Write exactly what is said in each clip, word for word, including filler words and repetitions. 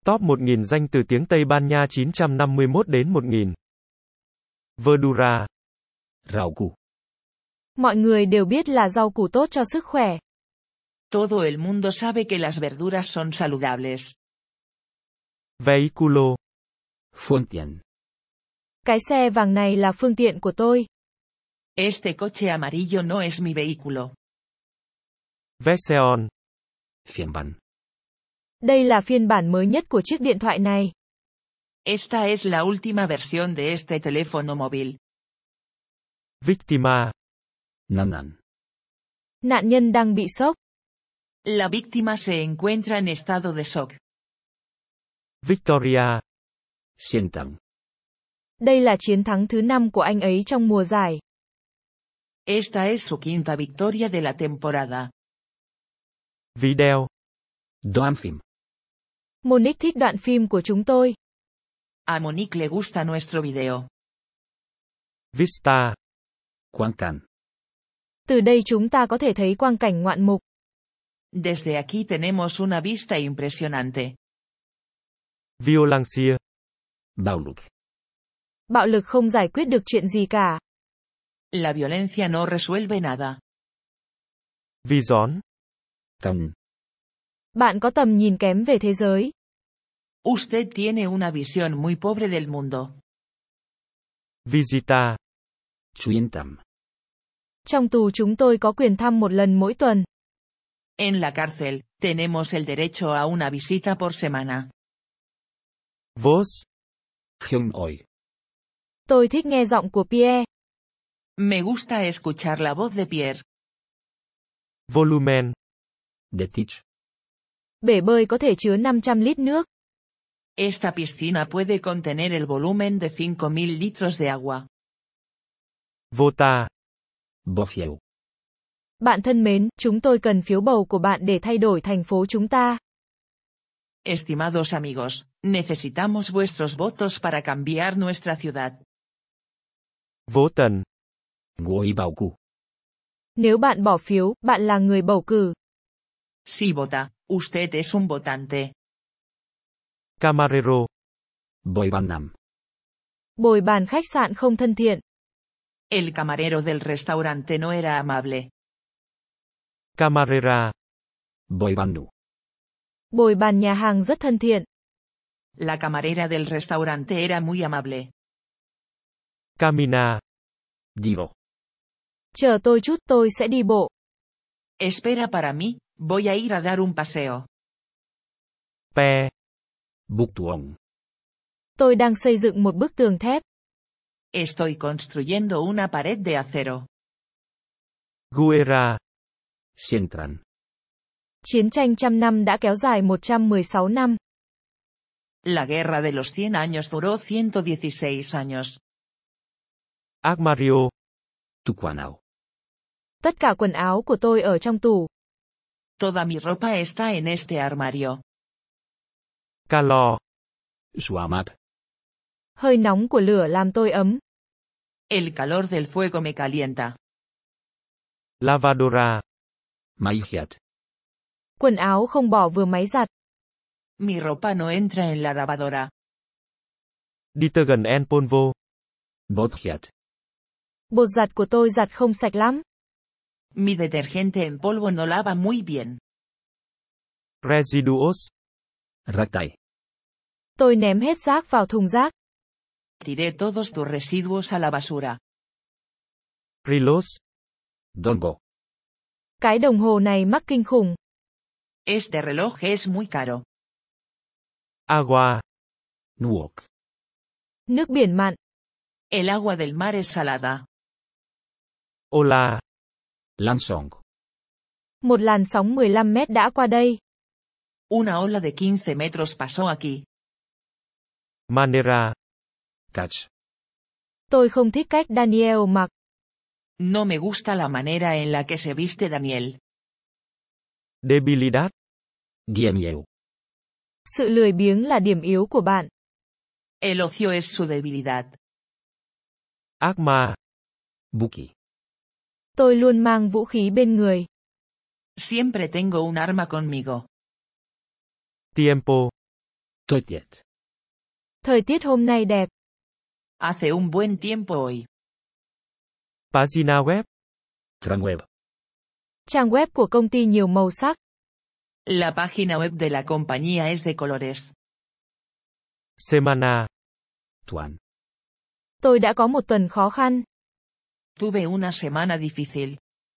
Top một nghìn danh từ tiếng Tây Ban Nha chín trăm năm mươi mốt đến một nghìn. Verdura. Rau củ. Mọi người đều biết là rau củ tốt cho sức khỏe. Todo el mundo sabe que las verduras son saludables. Vehículo. Phương tiện. Cái xe vàng này là phương tiện của tôi. Este coche amarillo no es mi vehículo. Version. Phiên bản. Đây là phiên bản mới nhất của chiếc điện thoại này. Esta es la última versión de este teléfono móvil. Víctima. Nạn nhân. Nạn nhân đang bị sốc. La víctima se encuentra en estado de shock. Victoria. Chiến thắng. Đây là chiến thắng thứ năm của anh ấy trong mùa giải. Esta es su quinta victoria de la temporada. Video. Đoạn phim. Monique thích đoạn phim của chúng tôi. A Monique le gusta nuestro video. Vista. Quang cảnh. Từ đây chúng ta có thể thấy quang cảnh ngoạn mục. Desde aquí tenemos una vista impresionante. Violência. Bạo lực. Bạo lực không giải quyết được chuyện gì cả. La violencia no resuelve nada. Visón. Tầm. Bạn có tầm nhìn kém về thế giới. Usted tiene una visión muy pobre del mundo. Visita. Chuyến thăm. Trong tù chúng tôi có quyền thăm một lần mỗi tuần. En la cárcel, tenemos el derecho a una visita por semana. Voz. Khiêm ỏi. Tôi thích nghe giọng của Pierre. Me gusta escuchar la voz de Pierre. Volumen. De tich. Bể bơi có thể chứa năm trăm lít nước. Esta piscina puede contener el volumen de cinco mil litros de agua. Vota. Bỏ phiếu. Bạn thân mến, chúng tôi cần phiếu bầu của bạn để thay đổi thành phố chúng ta. Estimados amigos, necesitamos vuestros votos para cambiar nuestra ciudad. Vô tần. Người bầu cử. Nếu bạn bỏ phiếu, bạn là người bầu cử. Si vota, usted es un votante. Camarero. Bồi bàn nằm. Bồi bàn khách sạn không thân thiện. El camarero del restaurante no era amable. Camarera. Bồi bàn nụ. Bồi bàn nhà hàng rất thân thiện. La camarera del restaurante era muy amable. Camina. Đi bộ. Chờ tôi chút, tôi sẽ đi bộ. Espera para mí, voy a ir a dar un paseo. Pe. Bức tường. Tôi đang xây dựng một bức tường thép. Estoy construyendo una pared de acero. Guerra. Chiến tranh. Chiến tranh trăm năm đã kéo dài một trăm mười sáu năm. La guerra de los cien años duró ciento dieciséis años. Armario. Tu quần áo. Tất cả quần áo của tôi ở trong tủ. Toda mi ropa está en este armario. Calor. Suar mát. Hơi nóng của lửa làm tôi ấm. El calor del fuego me calienta. Lavadora. Máy giặt. Quần áo không bỏ vừa máy giặt. Mi ropa no entra en la lavadora. Detergent en polvo. Bột giặt. Bột giặt của tôi giặt không sạch lắm. Mi detergente en polvo no lava muy bien. Residuos. Rác thải. Tôi ném hết rác vào thùng rác. Tiré todos tus residuos a la basura. Reloj. Dongo. Cái đồng hồ này mắc kinh khủng. Este reloj es muy caro. Agua. Nước. Nước biển mặn. El agua del mar es salada. Ola. Lan sóng. Một làn sóng mười lăm mét đã qua đây. Una ola de quince metros pasó aquí. Manera. Catch. Tôi không thích cách Daniel mặc. No me gusta la manera en la que se viste Daniel. Debilidad. Điểm yếu. Sự lười biếng là điểm yếu của bạn. El ocio es su debilidad. Arma. Vũ khí. Tôi luôn mang vũ khí bên người. Siempre tengo un arma conmigo. Tiempo. Thời tiết. Thời tiết hôm nay đẹp. Hace un buen tiempo hoy. Página web. Trang web. Trang web của công ty nhiều màu sắc. La página web de la compañía es de colores. Semana. Tuần. Tôi đã có một tuần khó khăn. Tuve una semana difícil.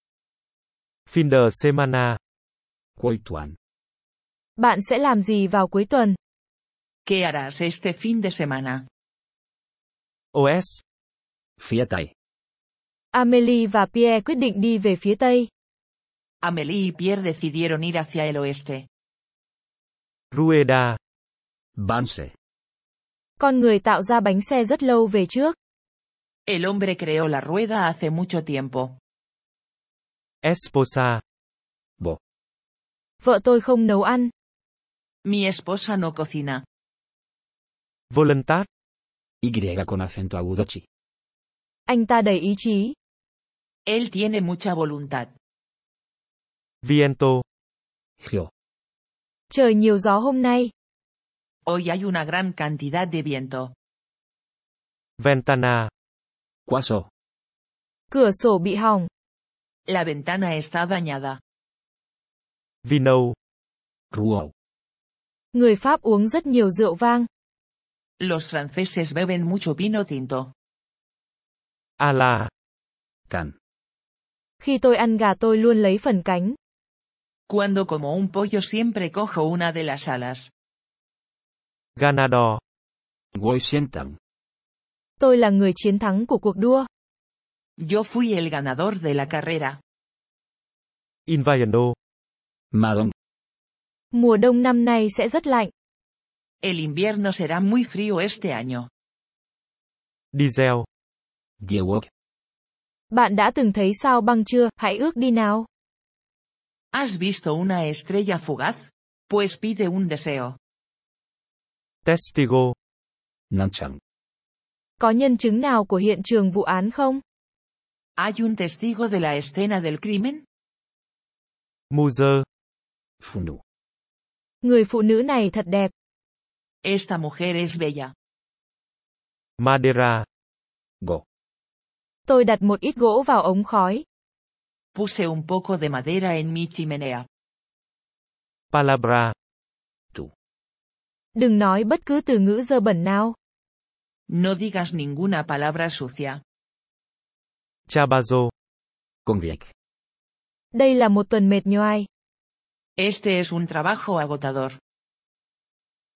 Fin de semana. Cuối tuần. Bạn sẽ làm gì vào cuối tuần? ¿Qué harás este fin de semana? ô ét. Phía Tây. Amélie và Pierre quyết định đi về phía Tây. Amélie y Pierre decidieron ir hacia el oeste. Rueda. Bán xe. Con người tạo ra bánh xe rất lâu về trước. El hombre creó la rueda hace mucho tiempo. Esposa. Bo. Vợ tôi không nấu ăn. Mi esposa no cocina. Voluntad. Y con acento agudo chi. Anh ta đầy ý chí. Él tiene mucha voluntad. Viento. Gio. Trời nhiều gió hôm nay. Hoy hay una gran cantidad de viento. Ventana. Quaso. Cửa sổ bị hỏng. La ventana está dañada. Vino. Ruo. Người Pháp uống rất nhiều rượu vang. Los franceses beben mucho vino tinto. Ala. Can. Khi tôi ăn gà tôi luôn lấy phần cánh. Cuando como un pollo siempre cojo una de las alas. Ganador. Guoi sientan. Tôi là người chiến thắng của cuộc đua. Yo fui el ganador de la carrera. Invierno. Madon. Mùa đông năm nay sẽ rất lạnh. El invierno será muy frío este año. Diesel. Diewok. Bạn đã từng thấy sao băng chưa? Hãy ước đi nào. ¿Has visto una estrella fugaz? Pues pide un deseo. Testigo. Nan chẳng. Có nhân chứng nào của hiện trường vụ án không? ¿Hay un testigo de la escena del crimen? Muser. Fundu. Người phụ nữ này thật đẹp. Esta mujer es bella. Madera. Go. Tôi đặt một ít gỗ vào ống khói. Puse un poco de madera en mi chimenea. Palabra. Tu. Đừng nói bất cứ từ ngữ dơ bẩn nào. No digas ninguna palabra sucia. Chabazo. Conviec. Đây là một tuần mệt nhoài. Este es un trabajo agotador.